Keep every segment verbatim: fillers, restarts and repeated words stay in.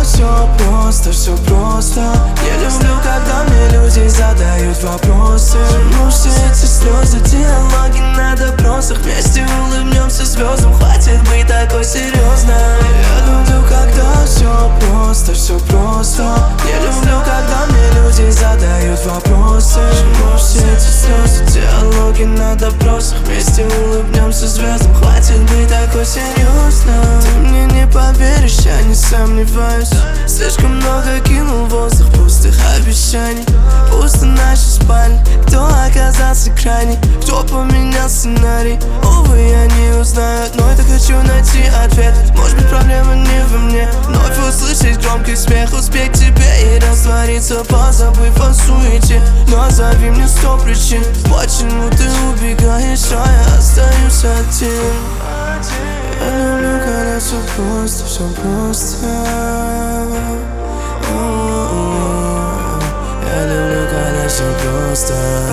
все просто, все просто. Я люблю, когда мне люди задают вопросы. Ну все эти слезы, диалоги на допросах. Вместе улыбнемся звездам, хватит быть такой серьезной. Я люблю, когда все просто, все просто. Я люблю, когда мне люди задают вопросы. Ну все эти слезы, диалоги на допросах. Вместе улыбнемся звездам, хватит быть такой серьезной. Ты мне не поверишь, я не сомневаюсь. Слишком много кинул в воздух пустых обещаний. Пусто наши спальни. Кто оказался крайний, кто поменял сценарий? Увы, я не узнаю, но это хочу найти ответ. Может быть, проблема не во мне. Вновь услышать громкий смех, успеть к тебе и раствориться, позабыв о суете. Назови мне сто причин, почему ты убегаешь, а я остаюсь один. Я люблю, когда все просто, все просто. Я люблю, когда все просто.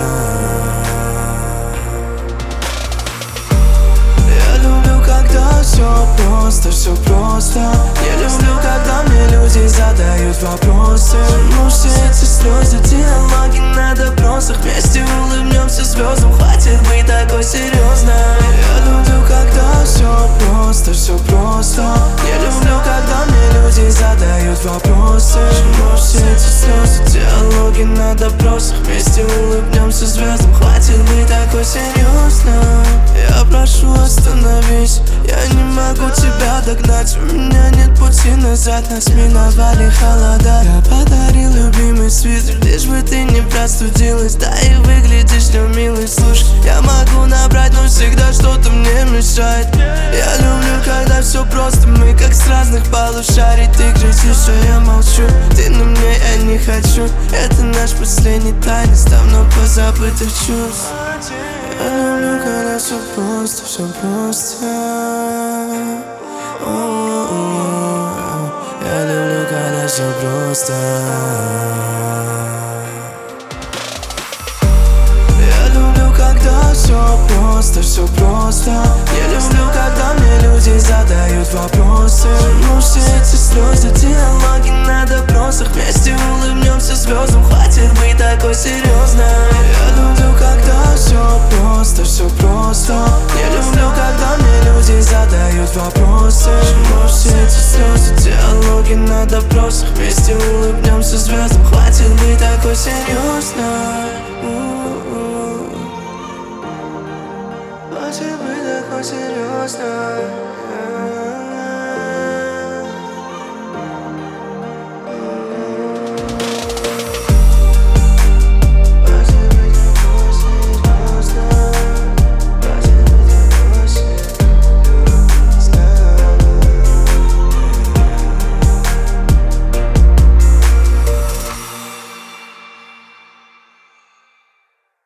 Я люблю, когда все просто, все просто. Я люблю, когда мне люди задают вопросы. Ну все эти слезы, диалоги на допросах. Вместе улыбнемся звездам, хватит быть такой серьезной. Я люблю, когда все просто, все просто. Я люблю, когда мне люди задают вопросы. Ну все эти слезы, диалоги на допросах. Вместе улыбнемся звездам, хватит быть такой серьезной. Я прошу, остановись, я не могу тебя догнать. У меня нет пути назад, нас миновали холода. Я подарил любимый свитер, лишь бы ты не простудилась. Да и выглядишь не милый, слушай, я могу набрать, но всегда что-то мне мешает. Я люблю, когда все просто, мы как с разных полушарий. Ты кричишь, а я молчу, ты на мне, я не хочу. Это наш последний танец, давно позабытых чувств. Я люблю, когда все просто, все просто. Я люблю, когда все просто. Я люблю, когда все просто, все просто. Я люблю, когда мне люди задают вопросы. Ну все эти слезы, диалоги на допросах. Вместе улыбнемся звездам, хватит быть такой серьезной. Я люблю, когда все просто, все просто. Я люблю, когда мне люди задают вопросы. Ну все эти слезы, диалоги на допросах. Вместе улыбнемся звездам, хватит быть такой серьезной. Хватит быть такой серьезной.